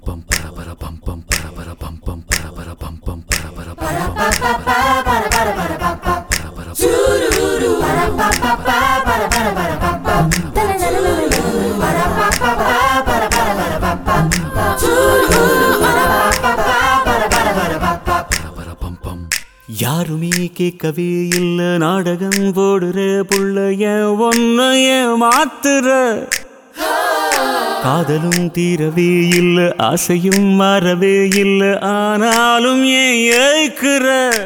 யாருமே கேட்கவே இல்ல நாடகம் போடுற புள்ளைய ஒன்னைய மாத்துற காதலும் தீரவே இல்ல ஆசையும் மாறவே இல்ல ஆனாலும் ஏன் ஏய்க்குற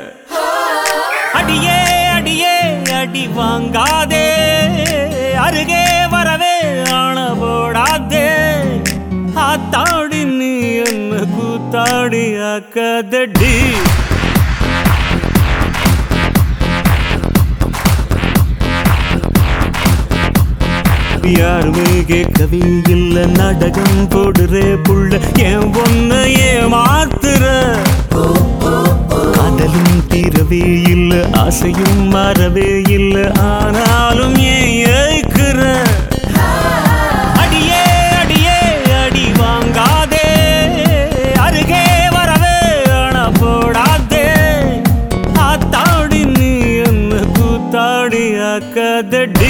அடியே அடியே அடி வாங்காதே அருகே வரவே ஆன போடாதே ஆத்தாடி நீ என்ன கூத்தாடி ஆக்காதடி யாருமே கேட்கவே இல்ல நாடகம் போடுற புள்ள என் ஒன்னைய மாத்துற காதலும் தீரவே இல்ல ஆசையும் மாறவே இல்ல ஆனாலும் ஏன் ஏய்க்குற அடியே அடியே அடி வாங்காதே அருகே வரவே ஆன போடாதே ஆத்தாடி நீ என்ன கூத்தாடி ஆக்காதடி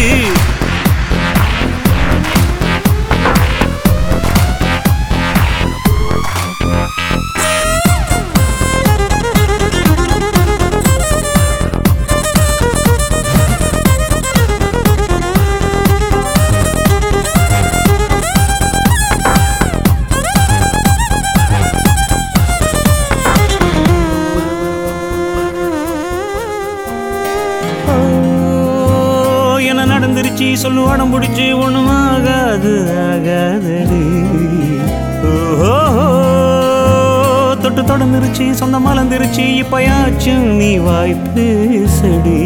நடந்துருச்சு சொல்லு வடம் பிடிச்சி ஒண்ணும் ஆகாது ஆகாதடி தொட்டு தொடர்ந்துருச்சு சொந்த மலர்ந்துருச்சு இப்பயாச்சும் நீ வாய்ப்பு செடி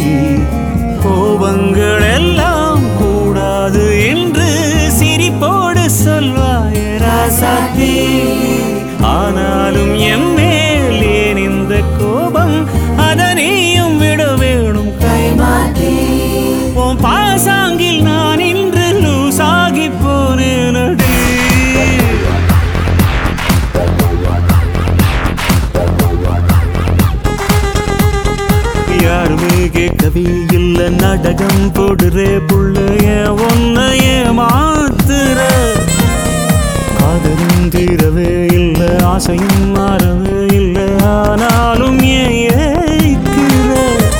கோபங்கள் எல்லாம் கூடாது என்று சிரிப்போடு சொல்வாய் ராசாத்தி ஆனாலும் என் மேல் ஏன் இந்த கோபம் அதனையும் விட வேணும் கைமாத்தி பாசாங்கில் நான் இன்று லூசாகி போனேனடி யாருமே கேட்கவே இல்ல நாடகம் போடுற புள்ளைய ஒன்னைய மாத்துற காதலும் தீரவே இல்ல ஆசையும் மாறவே இல்ல ஆனாலும் ஏன் ஏய்க்குற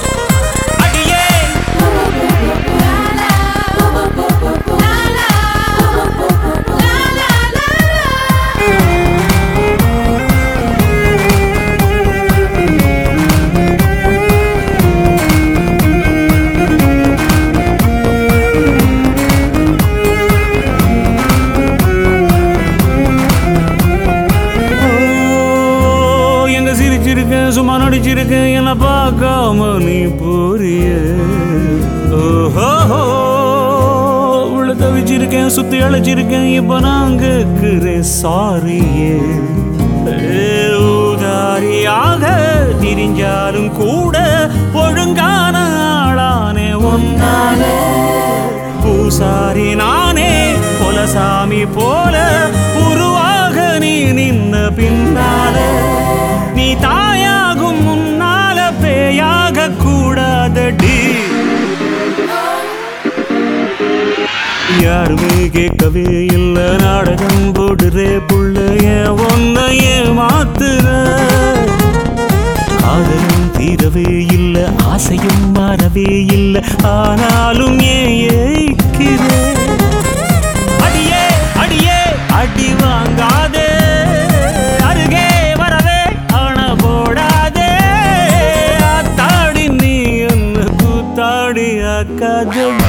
சும்மா நடிச்சிருக்கேன் என்ன பார்க்காம நீ போறிய ஓஹோ உள்ள தவிச்சிருக்கேன் சுத்தி அழைச்சிருக்கேன் இப்ப நான் கேட்கிறேன் சாரியே ஊதாரியாக திரிஞ்சாலும் கூட ஒழுங்கான ஆளானே ஒன்னாலே பூசாரி நானே பொலசாமி போல உருவாக நீ நின்ன பின்னாலே நீ தாயாகும் முன்னால பேயாக கூடாதடி யாருமே கேட்கவே இல்ல நாடகம் போடுற புள்ளைய ஒன்னைய மாத்துற காதலும் தீரவே இல்ல ஆசையும் மாறவே இல்ல ஆனாலும் ஏன் ஏய்க்கிற அடியே அடியே அடி வாங்காதே அருகே வரவே ஆன போடாதே ஆத்தாடி நீ என்ன கூத்தாடி ஆக்காதடி